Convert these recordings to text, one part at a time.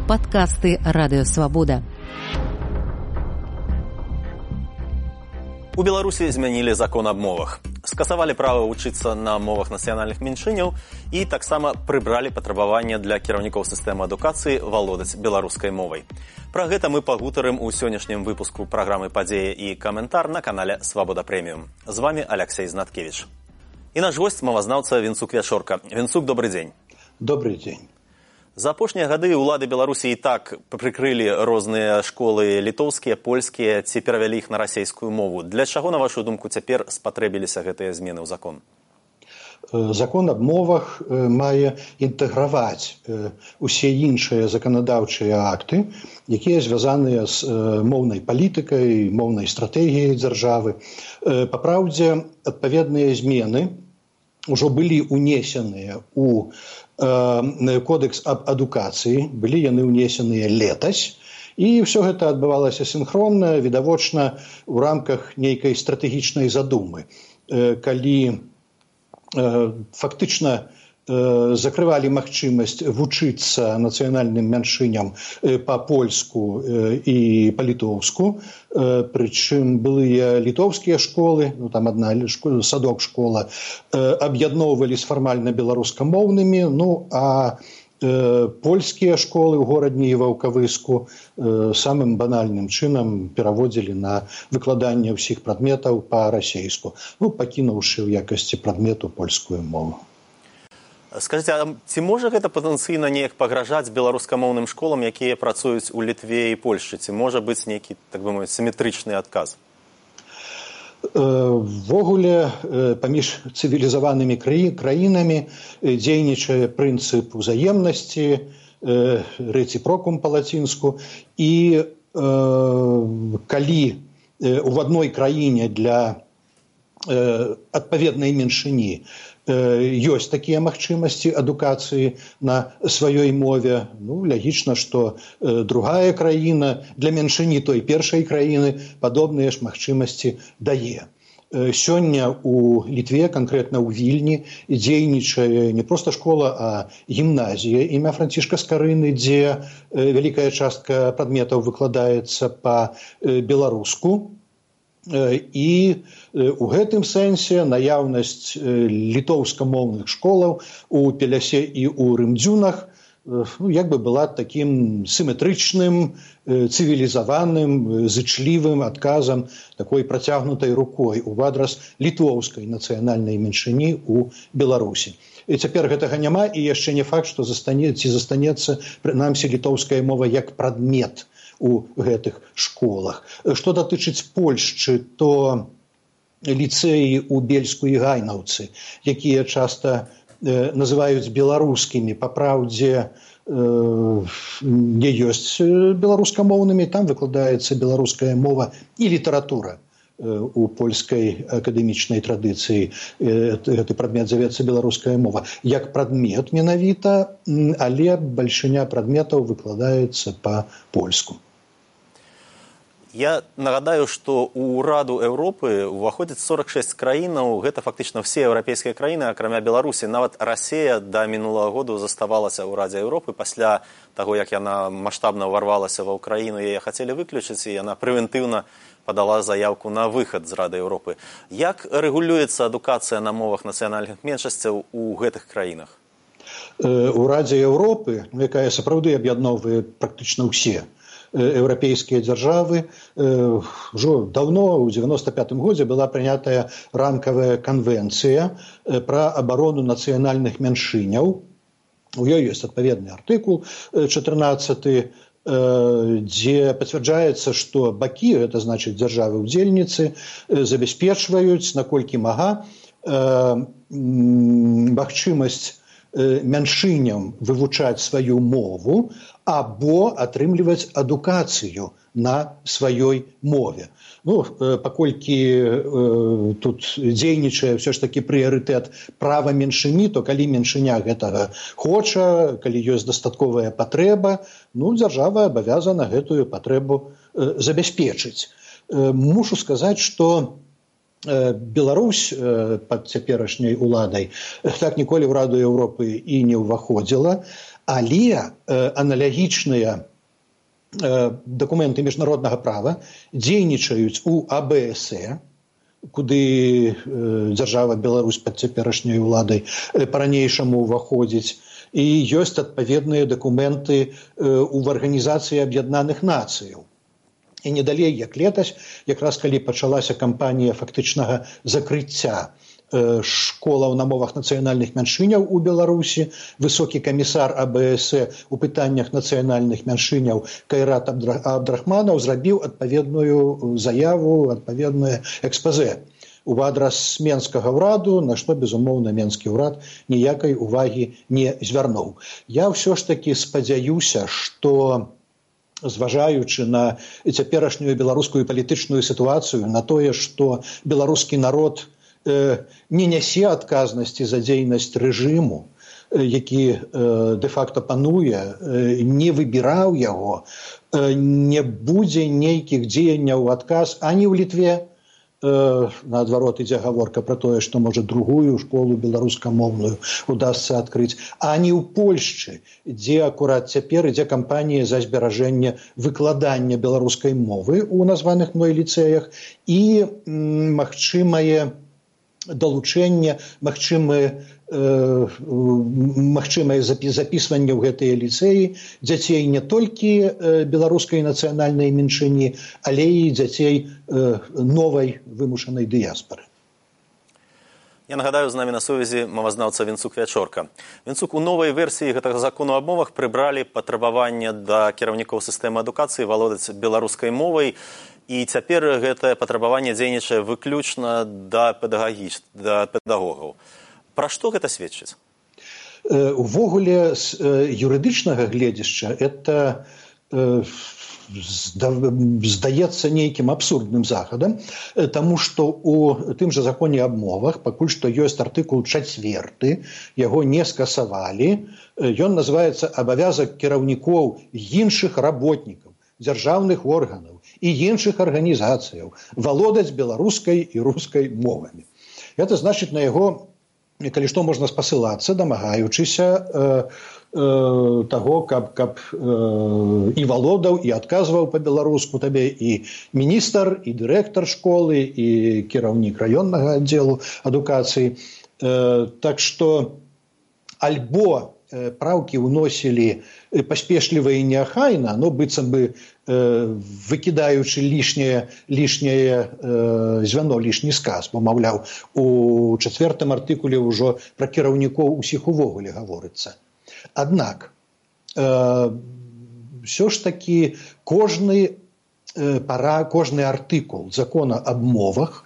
Падкасты Радыёвабода. У Беларусі змянілі закон аб мовах. Скасавалі права вучыцца на мовах нацыянальных меншыняў і таксама прыбралі патрабаванне для кіраўнікоў сістэмы адукацыі валодаць беларускай мовай. Пра гэта мы пагутарым у сённяшнім выпуску праграмы «Падзея» і «Каментар» на канале «Свабода Прэміум». З вами Алексей Знаткевич. І наш гость – мовазнаўца Вінцук Вячорка. Вінцук, добрый дзень. Добрый дзень. За апошнія гады ўлады Беларусі і так прыкрылі розныя школы літоўскія, польскія, ці перавялі іх на расейскую мову. Для чаго, на вашу думку, цяпер спатрэбіліся гэтыя змены ў закон? Закон аб мовах мае інтэграваць усе іншыя заканадаўчыя акты, якія звязаныя з моўнай палітыкай, моўнай стратэгіяй дзяржавы. Па праўдзе, адпаведныя змены ўжо былі ўнесеныя ў Кодекс аб адукацыі, былі яны ўнесеныя летась, і ўсё гэта адбывалася сінхронна, відавочна, у рамках нейкай стратэгічнай задумы, калі фактычна закрывалі магчымасць вучыцца нацыянальным меншыням па-польску і па-літоўску, прычым былыя літоўскія школы, там адна садок-школа, аб'ядноўвалі з фармальна беларускамоўнымі, а польскія школы ў горадні і ваўкавыску самым банальным чынам пераводзілі на выкладанне ўсіх прадметаў па-расейску, пакінуўшы ў якасці прадмету польскую мову. Скажыце, а ці можа гэта патэнцыйна неяк пагражаць беларускамоўным школам, якія працуюць у Літве і Польшчы? Ці можа быць нейкі, так бы мовіць, сіметрычны адказ? Ввогуле, паміж цывілізаванымі краінамі дзейнічае прынцып узаемнасці, рэцыпрокум па-лацінску, і калі ў адной краіне для адпаведнай меншыні ёсць такія магчымасці адукацыі на сваёй мове, лягічна, што другая краіна для меншыні той першай краіны падобныя ж магчымасці дае. Сёння ў Літве, канкрэтна ў Вільні, дзейнічае не проста школа, а гімназія імя Францішка Скарыны, дзе вялікая частка прадметаў выкладаецца па-беларуску. І у гэтым сэнсе наяўнасць літоўскамоўных школаў у Пелясе і ў Рымдзюнах была такім сіметрычным, цывілізаваным, зычлівым адказам, такой працягнутай рукой у адрас літоўскай нацыянальнай меншыні ў Беларусі. І цяпер гэтага няма, і яшчэ не факт, што застанецца, прынамсі, літоўская мова як прадмет у гэтых школах. Што датычыць Польшчы, то ліцэі ў Бельску і Гайнаўцы, якія часта называюць беларускімі, па праўдзе не ёсць беларускамоўнымі, там выкладаецца беларуская мова і літаратура. У польскай акадэмічнай традыцыі гэты прадмет завецца беларуская мова як прадмет менавіта, але бальшыня прадметаў выкладаецца па-польску. Я нагадаю, што ў Раду Еўропы ўваходзіць 46 краінаў, гэта фактычна ўсе еўрапейскія краіны, акрамя Беларусі. Нават Расія да мінулага году заставалася ў Радзе Еўропы. Пасля таго, як яна маштабна ўварвалася ва ўкраіну, яе хацелі выключыць, і яна прэвентыўна падала заявку на выхад з Рады Еўропы. Як рэгулюецца адукацыя на мовах нацыянальных меншасцяў у гэтых краінах? У Радзе Еўропы, якая сапраўды аб'ядноўвае практычна ўсе еўрапейскія дзяржавы, ўжо даўно, у 95-м годзе, была прынятая рамкавая канвенцыя пра абарону нацыянальных меншыняў. У ёй ёсць адпаведны артыкул 14, дзе пацвярджаецца, што бакі, гэта значыць дзяржавы-удзельніцы, забяспечваюць, наколькі мага, магчымасць меншыням вывучаць сваю мову або атрымліваць адукацыю на сваёй мове. Паколькі тут дзейнічае ўсё ж такі прыярытэт права меншыні, то калі меншыня гэтага хоча, калі ёсць дастатковая патрэба, дзяржава абавязана гэтую патрэбу забяспечыць. Мушу сказаць, што Беларусь пад цяперашняй уладай так ніколі ў Раду Еўропы і не ўваходзіла, Але аналагічныя дакументы міжнароднага права дзейнічаюць у АБС, куды дзяржава Беларусь пад цяперашняй уладай па-ранейшаму ўваходзіць, і ёсць адпаведныя дакументы ў Арганізацыі Аб'яднаных Нацыяў. І не далей, як летась, якраз калі пачалася кампанія фактычнага закрыцця школаў на мовах нацыянальных мяншыняў у Беларусі, высокі камісар АБС у пытаннях нацыянальных мяншыняў Кайрат Абдрахманаў зрабіў адпаведную заяву, адпаведнае экспазэ у адрас менскага ўраду, на што, безумоўна, менскі ўрад ніякай увагі не звярнуў. Я ўсё ж такі спадзяюся, што зважаючы на цяперашнюю беларускую палітычную сітуацыю, на тое, што беларускі народ не нясе адказнасці за дзейнасць рэжыму, які дэ-факта пануе, не выбіраў яго, не будзе нейкіх дзеянняў у адказ ані ў Літве, наадварот ідзе гаворка пра тое, што можа другую школу беларускамоўную удасца адкрыць, ані ў Польшчы, дзе акурат цяпер ідзе кампанія за зберажэнне выкладання беларускай мовы ў названых мной ліцэях і магчымае далучэнне, магчымае запісванне ў гэтыя ліцэі дзяцей не толькі беларускай нацыянальнай меншыні, але і дзяцей новай вымушанай дыяспары. Я нагадаю, з намі на сувязі мовазнаўца Вінцук Вячорка. Вінцук, у новай версіі гэтага закону аб мовах прыбралі патрабаванне да кіраўнікоў сістэмы адукацыі валодаць беларускай мовай, і цяпер гэтае патрабаванне дзейнічае выключна да педагогаў. Пра што гэта сведчыць? Увогуле, з юрыдычнага гледзяшча, это здаецца нейкім абсурдным захадам, таму што ў тым жа законе аб мовах пакуль што ёсць артыкул 4, яго не скасавалі. Ён называецца «Абавязак кіраўнікоў іншых работнікаў, дзяржаўных органаў і іншых арганізацыяў валодаць беларускай і рускай мовамі». Это значыць, на яго, калі што, можна спасылацца, дамагаючыся таго, каб і валодаў, і адказваў па-беларуску табе і міністр, і дырэктар школы, і кіраўнік раённага аддзелу адукацыі. Так што альбо праўкі ўносілі паспешліва і неахайна, но быццам бы выкідаючы лішняе звяно, лішні сказ, бо, маўляў, у 4 артыкуле ўжо пра кіраўнікоў усіх увогуле гаворыцца. Аднак, ўсё ж такі кожны артыкул закона аб мовах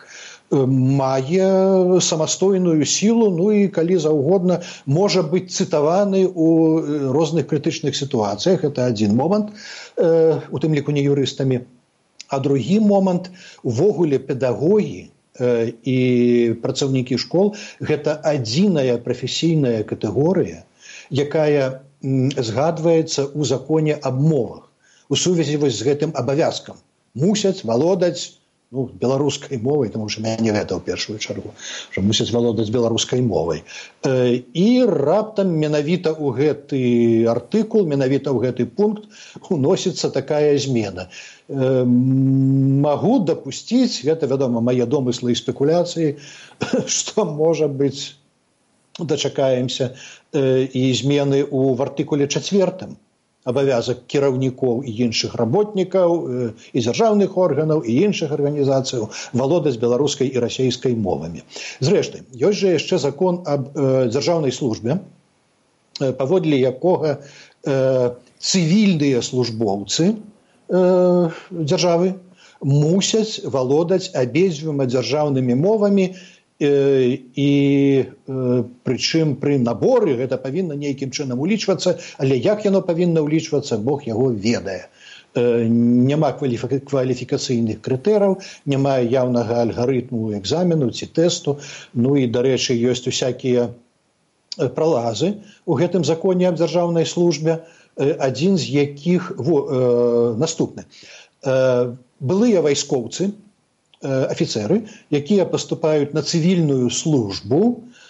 мае самастойную сілу, ну і, калі заўгодна, можа быць цытаваны ў розных крытычных сітуацыях. Это адзін момант, у тым ліку не юрыстамі. А другі момант, увогуле педагогі і працаўнікі школ – гэта адзіная прафесійная катэгорыя, якая згадваецца ў законе аб мовах у сувязі з гэтым абавязкам. Мусяць валодаць беларускай мовай, тому што мяне гэта ў першую чаргу, што мусяць валодаць беларускай мовай. І раптам менавіта ў гэты артыкул, менавіта ў гэты пункт уносіцца такая змена. Магу дапусціць, гэта, вядома, мае домыслы і спекуляцыі, што, можа быць, дачакаемся і змены ў артыкуле 4. Абавязак кіраўнікоў і іншых работнікаў, і дзяржаўных органаў, і іншых арганізацыяў валодаць беларускай і расейскай мовамі. Зрэшты, ёсць жа яшчэ закон аб дзяржаўнай службе, паводле якога цывільныя службоўцы дзяржавы мусяць валодаць абедзвюма дзяржаўнымі мовамі, і прычым пры наборы гэта павінна нейкім чынам улічвацца, але як яно павінна ўлічвацца, Бог яго ведае. Няма кваліфікацыйных крытэраў, няма яўнага алгарытму экзамену ці тэсту, ну і, дарэчы, ёсць усякія пралазы ў гэтым законе аб дзяржаўнай службе, адзін з якіх наступны. Былыя вайскоўцы, афіцеры, якія паступаюць на цывільную службу,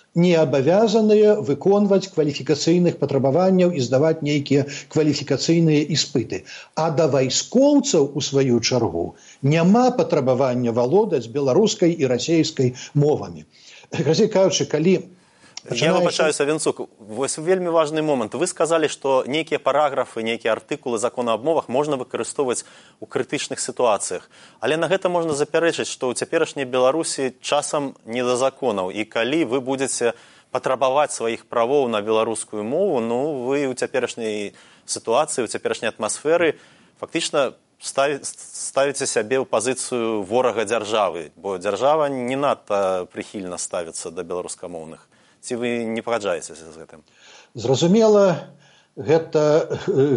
не абавязаныя выконваць кваліфікацыйных патрабаванняў і здаваць нейкія кваліфікацыйныя іспыты. А да вайскоўцаў, у сваю чаргу, няма патрабавання валодаць беларускай і расейскай мовамі. Казей кажучы, калі... Я выбачаюся, Венцук, вось вельмі важны момант. Вы сказалі, што нейкія параграфы, нейкія артыкулы закона аб мовах можна выкарыстоўваць у крытычных сітуацыях. Але на гэта можна запярэчыць, што ў цяперашняй Беларусі часам не да законаў. І калі вы будзеце патрабаваць сваіх правоў на беларускую мову, ну, вы ў цяперашняй сітуацыі, ў цяперашняй атмасферы фактычна ставіце сябе ў пазіцыю ворага дзяржавы, бо дзяржава не надта прыхільна ставіцца да беларускамоўных. Ці вы не пагаджаецеся з гэтым? Зразумела, гэта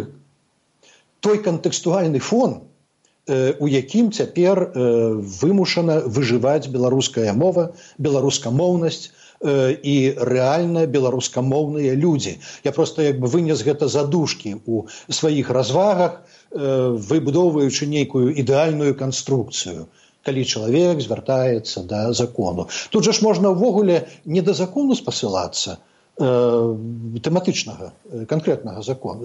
той кантэкстуальны фон, у якім цяпер вымушана выжываць беларуская мова, беларускамоўнасць і рэальна беларускамоўныя людзі. Я проста вынес гэта задушкі ў сваіх развагах, выбудоўваючы нейкую ідэальную канструкцыю, калі чалавек звяртаецца да закону. Тут жа ж можна ўвогуле не да закону спасылацца, тэматычнага, канкрэтнага закону,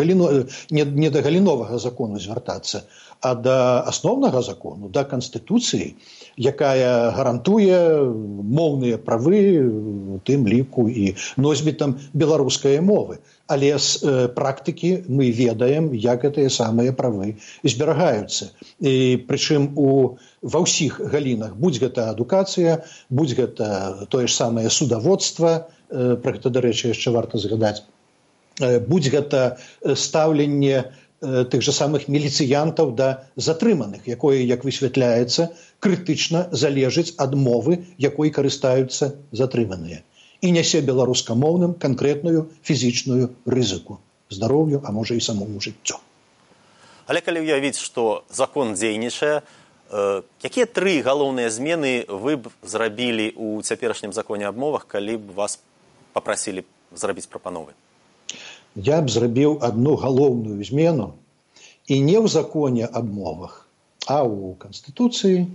не да галіновага закону звяртацца, а да асноўнага закону, да Канстытуцыі, якая гарантуе моўныя правы, у тым ліку і носьбітам беларускай мовы. Але з практыкі мы ведаем, як гэтыя самыя правы зберагаюцца. І прычым ва ўсіх галінах, будь гэта адукацыя, будь гэта тое ж самае судаводства, пра гэта, дарэчы, яшчэ варта згадаць, будь гэта стаўленне тых жа самых міліцыянтаў да затрыманых, якое, як высвятляецца, крытычна залежыць ад мовы, якой карыстаюцца затрыманыя. І нясе беларускамоўным канкрэтную фізічную рызыку, здароўю, а можа і самому жыццю. Але калі ўявіць, што закон дзейнічае, якія 3 галоўныя змены вы б зрабілі ў цяперашнім законе аб мовах, калі б вас папрасілі зрабіць прапановы? Я б зрабіў адну галоўную змену, і не ў законе аб мовах, а ў Канстытуцыі,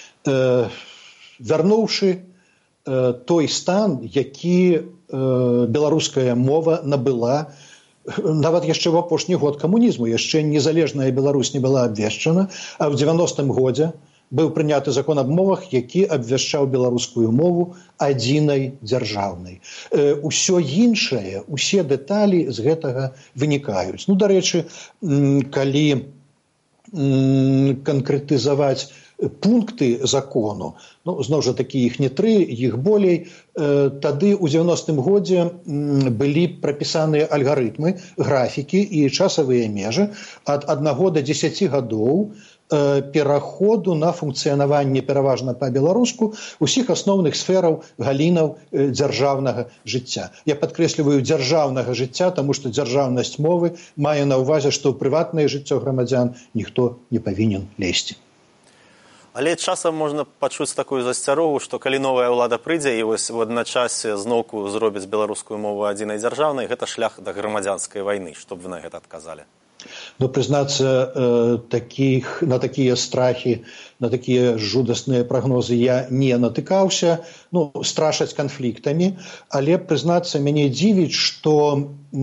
вярнуўшы той стан, які беларуская мова набыла нават яшчэ ў апошні год камунізму. Яшчэ незалежная Беларусь не была абвешчана, а ў 90-м годзе быў прыняты закон аб мовах, які абвяшчаў беларускую мову адзінай дзяржаўнай. Усё іншае, усе дэталі з гэтага вынікаюць. Ну, дарэчы, калі канкрэтызаваць пункты закону, ну, зноў жа такі іх не 3, іх болей, тады ў 90-м годзе былі прапісаныя алгарытмы, графікі і часавыя межы ад 1 до 10 гадоў пераходу на функцыянаванне пераважна па-беларуску усіх асноўных сфераў галінаў дзяржаўнага жыцця. Я падкрэсліваю дзяржаўнага жыцця, таму што дзяржаўнасць мовы мае на ўвазе, што ў прыватнае жыццё грамадзян ніхто не павінен лезці. Але часам можна пачуць такую засцярогу, што калі новая ўлада прыйдзе і вось у адначасе зноўку зробіць беларускую мову адзінай дзяржаўнай, гэта шлях да грамадзянскай вайны. Што б вы на гэта адказалі? Ну, прызнацца, на такія страхі, на такія жудасныя прагнозы я не натыкаўся. Ну, страшаць канфліктамі, але, прызнацца, мяне дзівіць, што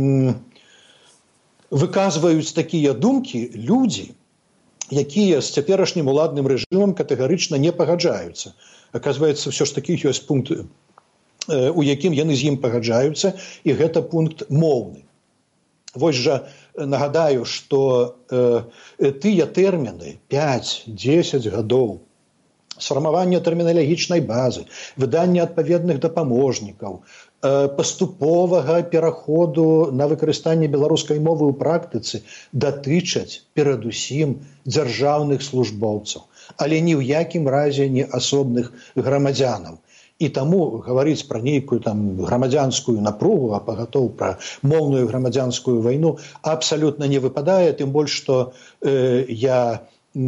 выказваюць такія думкі людзі, якія з цяперашнім уладным рэжымам катэгарычна не пагаджаюцца. Аказваецца, ўсё ж такі ёсць пункт, у якім яны з ім пагаджаюцца, і гэта пункт моўны. Вось жа нагадаю, што тыя тэрміны 5-10 гадоў сфармавання тэрміналагічнай базы, выданне адпаведных дапаможнікаў, паступовага пераходу на выкарыстанне беларускай мовы ў практыцы датычаць перадусім дзяржаўных службоўцаў, але ні ў якім разе не асобных грамадзянаў. І таму гаварыць пра нейкую там грамадзянскую напругу, а пагатоў пра моўную грамадзянскую вайну абсалютна не выпадае, тым больш, што я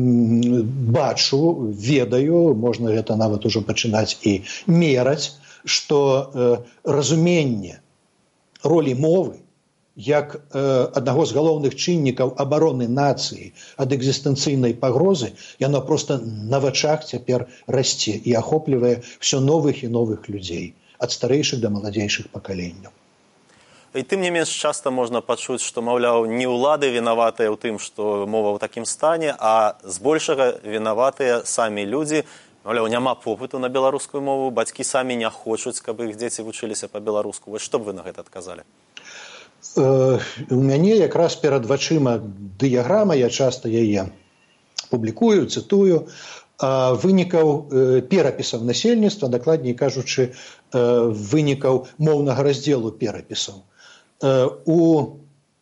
бачу, ведаю, можна гэта нават ужо пачынаць і мераць, што разуменне ролі мовы як аднаго з галоўных чыннікаў абароны нацыі ад экзістэнцыйнай пагрозы, яно проста на вачах цяпер расце і ахоплівае ўсё новых і новых людзей. ад старэйшых да маладзейшых пакаленняў. І тым не менш часта можна пачуць, што, маўляў, не ўлады вінаватыя ў тым, што мова ў такім стане, а збольшага вінаватыя самі людзі. Маўляў, няма попыту на беларускую мову, бацькі самі не хочуць, каб іх дзеці вучыліся па-беларуску. Вось што б вы на гэта адказалі? У мяне якраз перад вачыма дыяграма, я часта яе публікую, цытую, вынікаў перапісаў насельніцтва, дакладней кажучы, вынікаў моўнага раздзелу перапісаў. У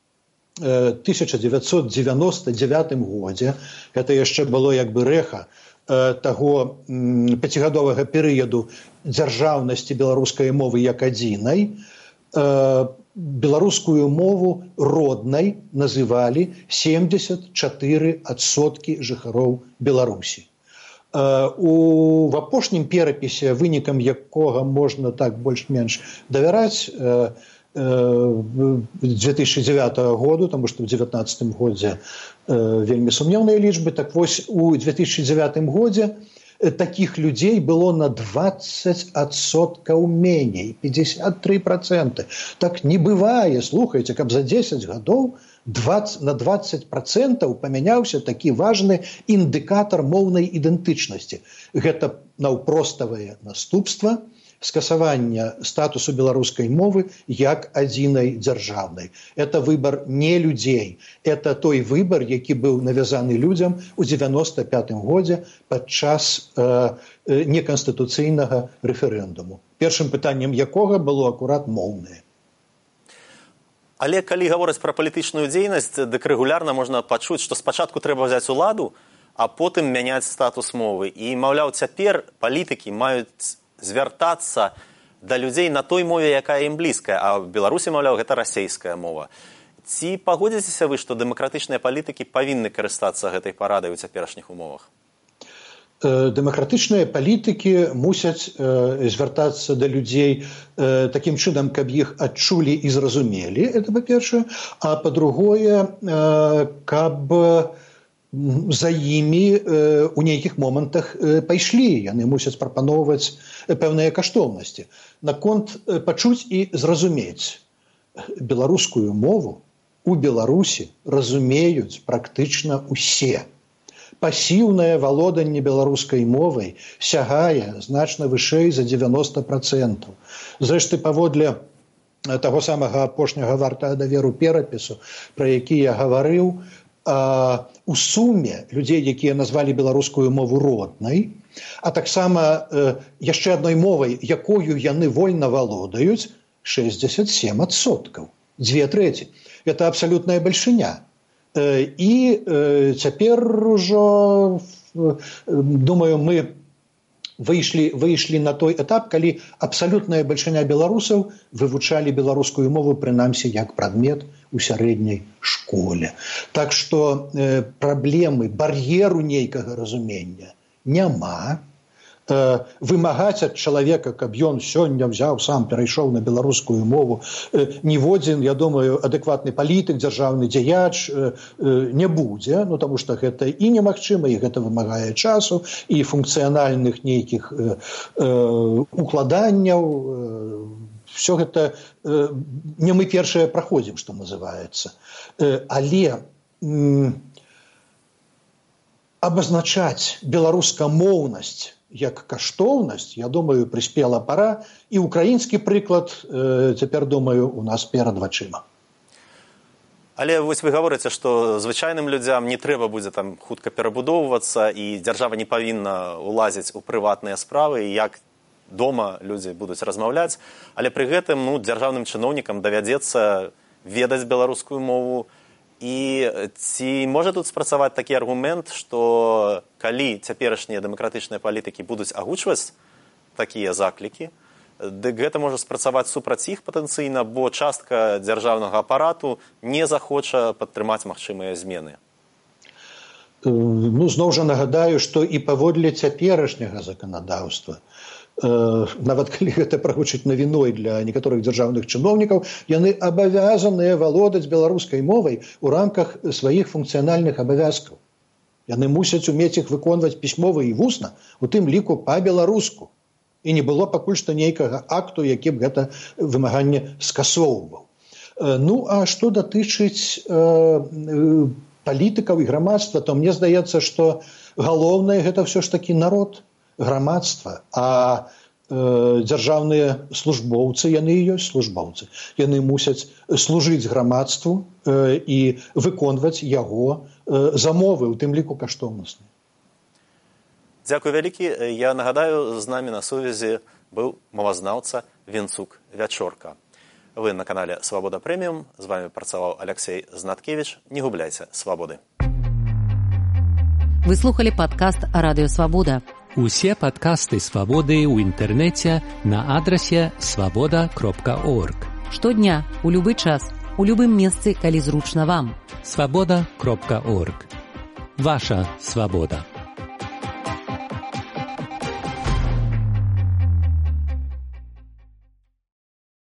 1999 годзе, гэта яшчэ было як бы рэха таго пяцігадовага перыяду дзяржаўнасці беларускай мовы як адзінай, беларускую мову роднай называлі 74% жыхароў Беларусі. В апошнім перапісе, вынікам якога можна так больш-менш давяраць, 2009 году, тому што ў 2019 годзе вельмі сумнеўныя лічбы, так вось у 2009 годзе такіх людзей было на 20% меней, 53%. Так не бывае, слухайце, каб за 10 гадоў на 20% памяняўся такі важны індыкатар моўнай ідэнтычнасці. Гэта наўпроставае наступства скасавання статусу беларускай мовы як адзінай дзяржаўнай. Это выбор не людзей. Это той выбор, які быў навязаны людзям у 95 годзе падчас неканстытуцыйнага рэферэндуму. Першым пытаннем якога было акурат моўнае. Але калі гавораць пра палітычную дзейнасць, дык рэгулярна можна пачуць, што спачатку трэба ўзяць уладу, а потым мяняць статус мовы. І, маўляў, цяпер палітыкі маюць звяртацца да людзей на той мове, якая ім блізкая, а в Беларусі, маўляў, гэта расейская мова. Ці пагодзіцеся вы, што дэмакратычныя палітыкі павінны карыстацца гэтай парадай у цяперашніх умовах? Дэмакратычныя палітыкі мусяць звяртацца да людзей такім чынам, каб іх адчулі і зразумелі, это па-першае, а па-другое, каб за імі у нейкіх момантах пайшлі. Яны мусяць прапаноўваць пэўныя каштоўнасці. Наконт пачуць і зразумець. Беларускую мову у Беларусі разумеюць практычна ўсе. Пасіўнае валоданне беларускай мовай сягае значна вышэй за 90%. Зрэшты, паводле таго самага апошняга вартага даверу перапісу, пра які я гаварыў, у суме людзей, якія назвалі беларускую мову роднай, а таксама яшчэ адной мовай, якою яны вольна валодаюць, 67%. 2/3. Это абсалютная бальшыня. І цяпер ужо, думаю, мы выйшлі на той этап, калі абсалютная бальшыня беларусаў вывучалі беларускую мову прынамсі як прадмет у сярэдняй школе. Так што праблемы, бар'еру нейкага разумення няма. Вымагаць ад чалавека, каб ён сёння взяў, сам перайшоў на беларускую мову, ніводзін, я думаю, адэкватны палітык, дзяржаўны дзеяч не будзе, таму што гэта і немагчыма, і гэта вымагае часу, і функцыянальных нейкіх укладанняў. Все гэта не мы першыя праходзім, што называецца. Але абазначаць беларускамоўнасць як каштоўнасць, я думаю, прыспела пара, і украінскі прыклад, цяпер, думаю, у нас перад вачыма. Але вось вы гаворыце, што звычайным людзям не трэба будзе там хутка перабудоўвацца, і дзяржава не павінна ўлазіць у прыватныя справы, і як дома людзі будуць размаўляць, але пры гэтым дзяржаўным чыноўнікам давядзецца ведаць беларускую мову. І ці можа тут спрацаваць такі аргумент, што калі цяперашнія дэмакратычныя палітыкі будуць агучваць такія заклікі, дык гэта можа спрацаваць супраць іх патэнцыйна, бо частка дзяржаўнага апарату не захоча падтрымаць магчымыя змены. Зноў жа нагадаю, што і паводле цяперашняга заканадаўства, нават калі гэта прагучыць навіной для некаторых дзяржаўных чыноўнікаў, яны абавязаныя валодаць беларускай мовай у рамках сваіх функцыянальных абавязкаў. Яны мусяць умець іх выконваць пісьмова і вусна, у тым ліку па-беларуску. і не было пакуль што нейкага акту, які б гэта вымаганне скасоўваў. Ну, а што датычыць палітыкаў і грамадства, то мне здаецца, што галоўнае гэта ўсё ж такі народ, грамадства, а дзяржаўныя службоўцы, яны і ёсць службоўцы. Яны мусяць служыць грамадству і выконваць яго замовы, у тым ліку каштоўнасныя. Дзякуй вялікі. Я нагадаю, з намі на сувязі быў мовазнаўца Венцук Вячорка. Вы на канале «Свабода Прэміум». З вами працаваў Алексей Знаткевич. Не губляйце свабоды. Вы слухали падкаст «Радыё Свабода». Усе падкасты «Свабоды» ў інтэрнэце на адрасе свабода.орг. Штодня, у любы час, у любым месцы, калі зручна вам. Свабода.орг. Ваша свабода.